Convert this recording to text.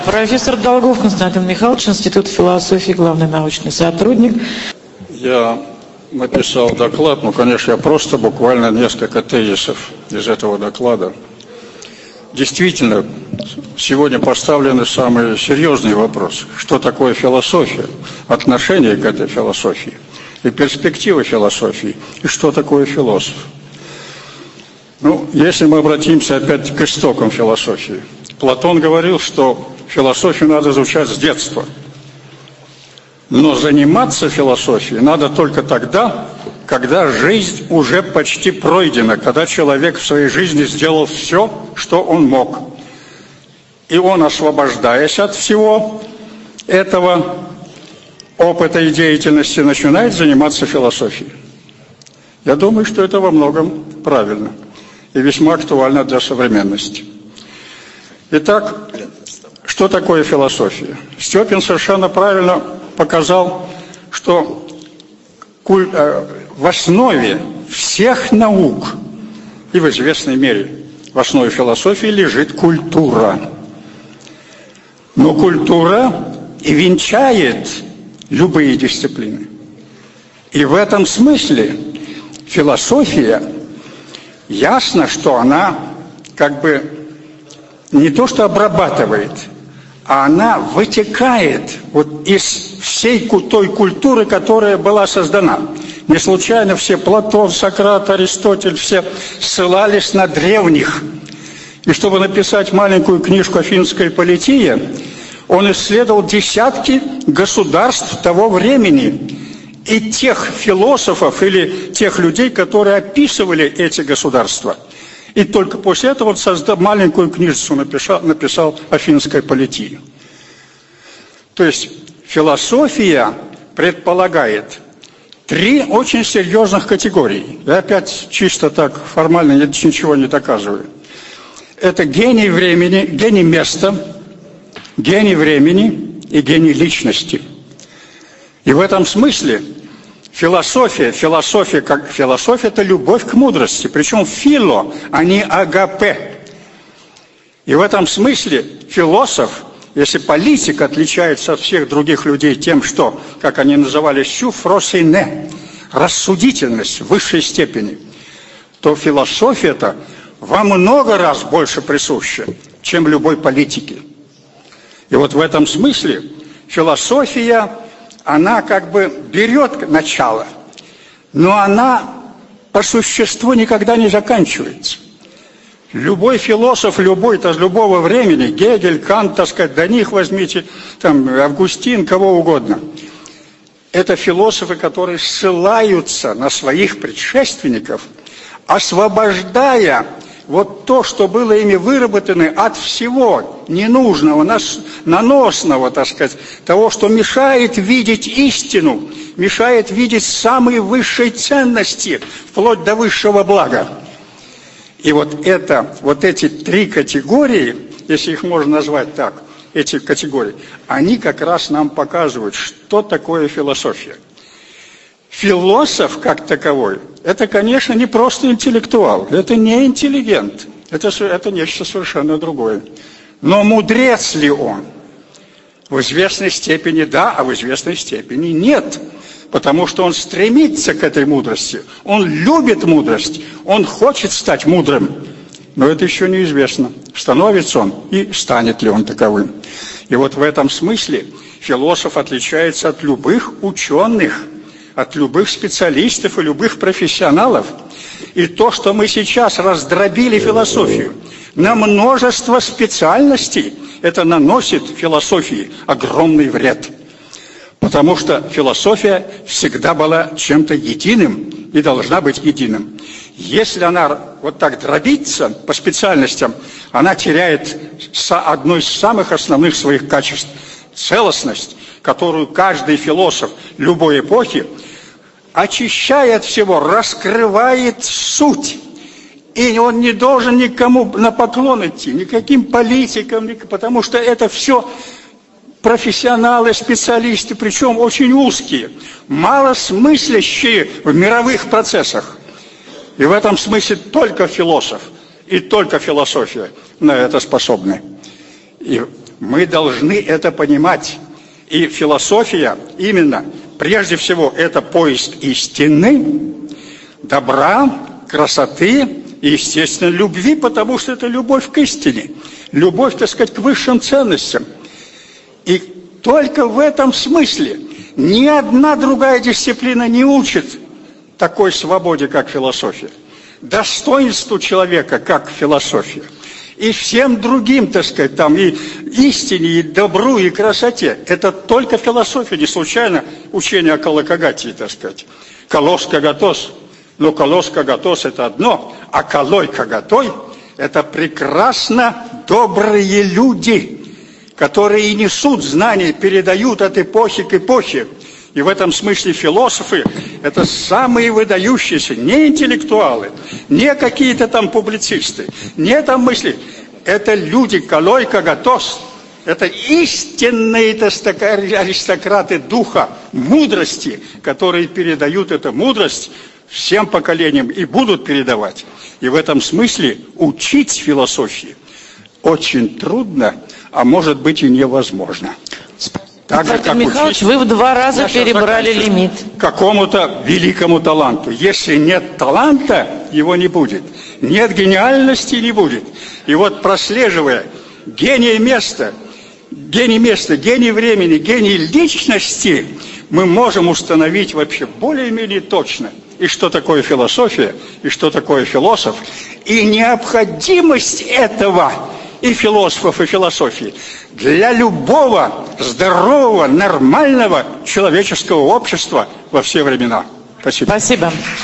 Профессор Долгов Константин Михайлович, Институт философии, главный научный сотрудник. Я написал доклад, конечно, я просто буквально несколько тезисов из этого доклада. Действительно, сегодня поставлены самые серьезные вопросы. Что такое философия, отношение к этой философии и перспективы философии, и что такое философ. Если мы обратимся опять к истокам философии. Платон говорил, что философию надо изучать с детства. Но заниматься философией надо только тогда, когда жизнь уже почти пройдена, когда человек в своей жизни сделал все, что он мог. И он, освобождаясь от всего этого опыта и деятельности, начинает заниматься философией. Я думаю, что это во многом правильно и весьма актуально для современности. Итак, что такое философия? Степин совершенно правильно показал, что в основе всех наук и в известной мере в основе философии лежит культура. Но культура и венчает любые дисциплины. И в этом смысле философия, ясно, что она не то что обрабатывает, а она вытекает из всей той культуры, которая была создана. Не случайно все Платон, Сократ, Аристотель, все ссылались на древних. И чтобы написать маленькую книжку «Афинская полития», он исследовал десятки государств того времени и тех философов или тех людей, которые описывали эти государства. И только после этого он создал маленькую книжицу, написал «Афинская полития». То есть философия предполагает три очень серьезных категории. Я опять чисто так формально ничего не доказываю. Это гений времени, гений места, гений времени и гений личности. И в этом смысле философия – это любовь к мудрости, причем фило, а не агапе. И в этом смысле философ, если политик отличается от всех других людей тем, что, как они называли, сюфросине, рассудительность в высшей степени, то философия-то во много раз больше присуща, чем любой политике. И в этом смысле философия, она берет начало, но она по существу никогда не заканчивается. Любой философ, из любого времени, Гегель, Кант, до них возьмите, Августин, кого угодно. Это философы, которые ссылаются на своих предшественников, освобождая то, что было ими выработано от всего ненужного, наносного, того, что мешает видеть истину, мешает видеть самые высшие ценности, вплоть до высшего блага. И эти три категории, если их можно назвать так, эти категории, они как раз нам показывают, что такое философия. Философ, как таковой, это, конечно, не просто интеллектуал, это не интеллигент, это нечто совершенно другое. Но мудрец ли он? В известной степени да, а в известной степени нет. Потому что он стремится к этой мудрости, он любит мудрость, он хочет стать мудрым. Но это еще неизвестно, становится он и станет ли он таковым. И в этом смысле философ отличается от любых ученых, от любых специалистов и любых профессионалов. И то, что мы сейчас раздробили философию на множество специальностей, это наносит философии огромный вред. Потому что философия всегда была чем-то единым и должна быть единым. Если она так дробится по специальностям, она теряет одно из самых основных своих качеств – целостность, которую каждый философ любой эпохи очищает всего, раскрывает суть. И он не должен никому на поклон идти, никаким политикам, потому что это все профессионалы, специалисты, причем очень узкие, мало смыслящие в мировых процессах. И в этом смысле только философ и только философия на это способны. И Мы должны это понимать. И философия именно, прежде всего, это поиск истины, добра, красоты и, естественно, любви, потому что это любовь к истине, любовь, так сказать, к высшим ценностям. И только в этом смысле ни одна другая дисциплина не учит такой свободе, как философия, достоинству человека, как философия, и всем другим, так сказать, там, и истине, и добру, и красоте. Это только философия, не случайно учение о калокагатии, так сказать. Калос кагатос. Но колос кагатос – это одно, а колой кагатой – это прекрасно добрые люди, которые и несут знания, передают от эпохи к эпохе. И в этом смысле философы – это самые выдающиеся, не интеллектуалы, не какие-то там публицисты, не там мысли. Это люди колой кагатос, это истинные аристократы духа, мудрости, которые передают эту мудрость всем поколениям и будут передавать. И в этом смысле учить философии очень трудно, а может быть и невозможно. Так же, как Михайлович, вы в 2 раза перебрали лимит. Какому-то великому таланту. Если нет таланта, его не будет. Нет гениальности, не будет. И вот прослеживая гений места, гений времени, гений личности, мы можем установить вообще более-менее точно, и что такое философия, и что такое философ, и необходимость этого и философов, и философии для любого здорового, нормального человеческого общества во все времена. Спасибо. Спасибо.